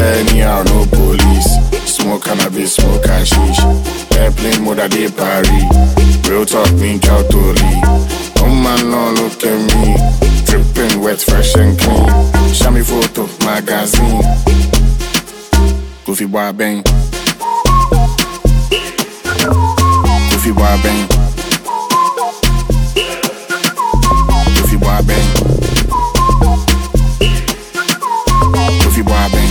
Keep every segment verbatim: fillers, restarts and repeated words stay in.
anyhow, no police. Smoke cannabis, smoke hashish. Airplane mode a day Paris. Real talk, me count to leave. Oh man, no, look at me. Dripping wet, fresh and clean. Show me photo, magazine. Goofy boy bang. Goofy boy bang. Goofy boy bang. Goofy boy bang.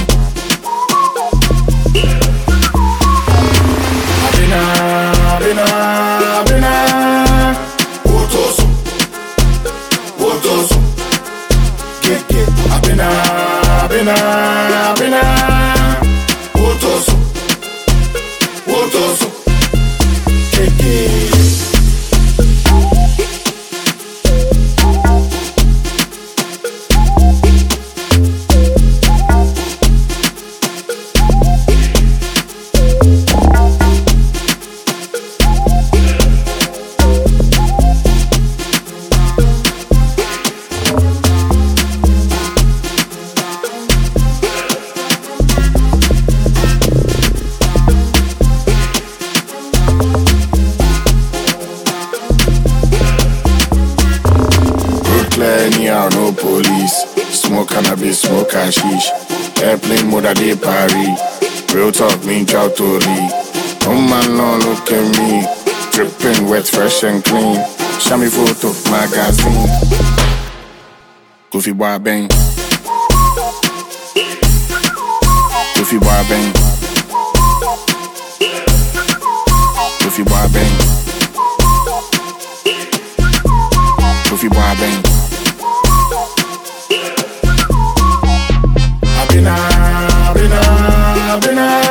Abina, Abina, Abina. Wotoso, Wotoso. Get, get. Abina, Abina, Abina. Wotoso, Wotoso. Get, get. Anyhow, no police. Smoke cannabis, smoke hashish. Airplane mode a day Paris. Real talk, me count to leave. Oh man, no, look at me. Dripping wet, fresh and clean. Show me photo, magazine. Goofy boy bang. Goofy boy bang. Goofy boy bang. Goofy boy bang. Abina, Abina, Abina.